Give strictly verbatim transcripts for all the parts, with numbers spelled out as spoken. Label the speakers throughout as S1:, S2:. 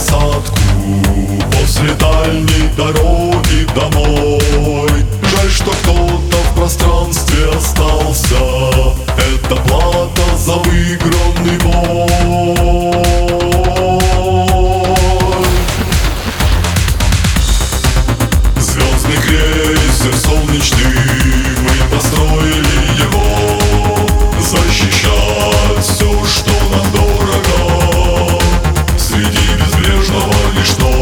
S1: посадку после дальней дороги домой. Жаль, что кто-то в пространстве остался. Это плата за выигранный бой. Звездный крейсер солнечный, мы построили его защищать все, что нам дорого. Среди безбрежного ничто.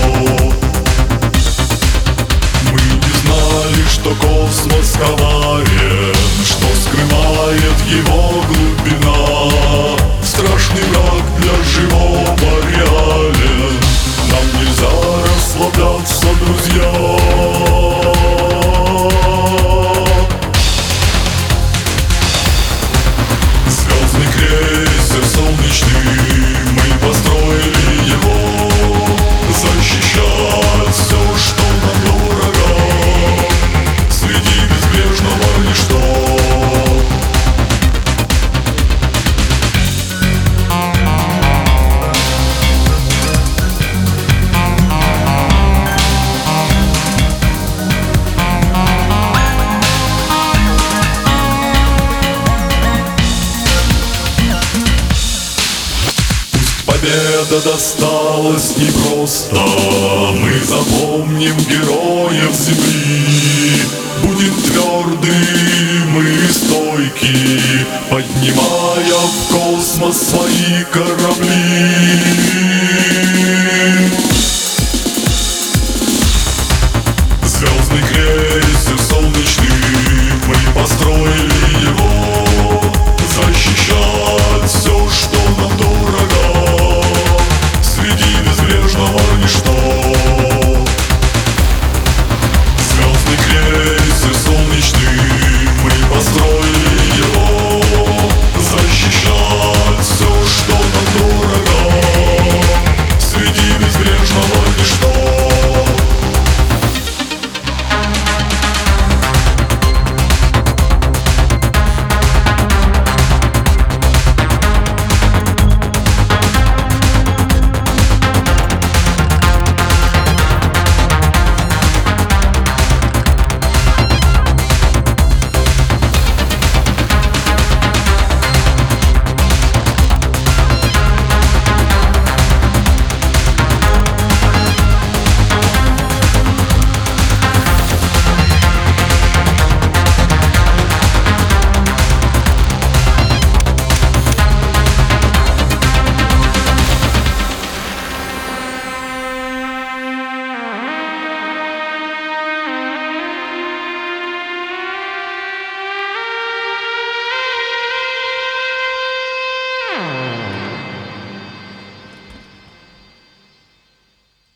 S1: Мы не знали, что космос коварен, что скрывает его глубина. Страшный враг для живого реален. Нам нельзя расслабляться, друзья. Звездный крейсер солнечный, мы построили его защищать все, что нам дорого. Среди безбрежного ничто. Победа досталась непросто. Мы запомним героев земли. Будем тверды, мы стойки, поднимая в космос свои корабли.